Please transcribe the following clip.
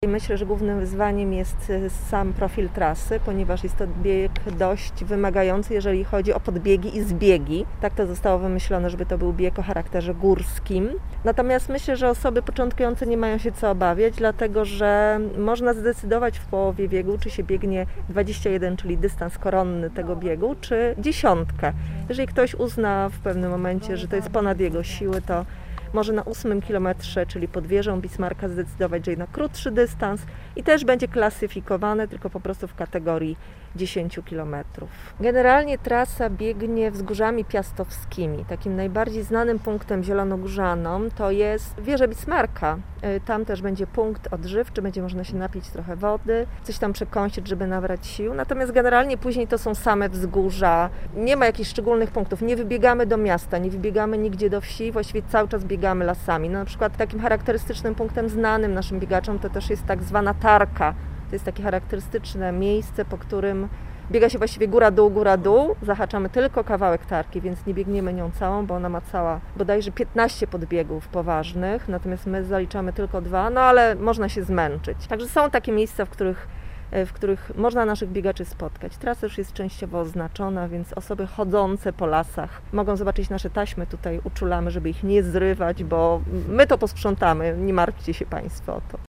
myślę, że głównym wyzwaniem jest sam profil trasy, ponieważ jest to bieg dość wymagający, jeżeli chodzi o podbiegi i zbiegi. Tak to zostało wymyślone, żeby to był bieg o charakterze górskim. Natomiast myślę, że osoby początkujące nie mają się co obawiać, dlatego że można zdecydować w połowie biegu, czy się biegnie 21, czyli dystans koronny tego biegu, czy 10. Jeżeli ktoś uzna w pewnym momencie, że to jest ponad jego siły, to może na 8 kilometrze, czyli pod wieżą Bismarcka, zdecydować, że jednak krótszy dystans i też będzie klasyfikowane tylko po prostu w kategorii 10 kilometrów. Generalnie trasa biegnie wzgórzami piastowskimi. Takim najbardziej znanym punktem zielonogórzaną to jest wieża Bismarcka. Tam też będzie punkt odżywczy, będzie można się napić trochę wody, coś tam przekąsić, żeby nabrać sił. Natomiast generalnie później to są same wzgórza. Nie ma jakichś szczególnych punktów. Nie wybiegamy do miasta, nie wybiegamy nigdzie do wsi. Właściwie cały czas biegamy lasami. No, na przykład takim charakterystycznym punktem znanym naszym biegaczom to też jest tak zwana tarka. To jest takie charakterystyczne miejsce, po którym biega się właściwie góra-dół. Zahaczamy tylko kawałek tarki, więc nie biegniemy nią całą, bo ona ma cała bodajże 15 podbiegów poważnych, natomiast my zaliczamy tylko 2, no ale można się zmęczyć. Także są takie miejsca, w których można naszych biegaczy spotkać. Trasa już jest częściowo oznaczona, więc osoby chodzące po lasach mogą zobaczyć nasze taśmy. Tutaj uczulamy, żeby ich nie zrywać, bo my to posprzątamy. Nie martwcie się Państwo o to.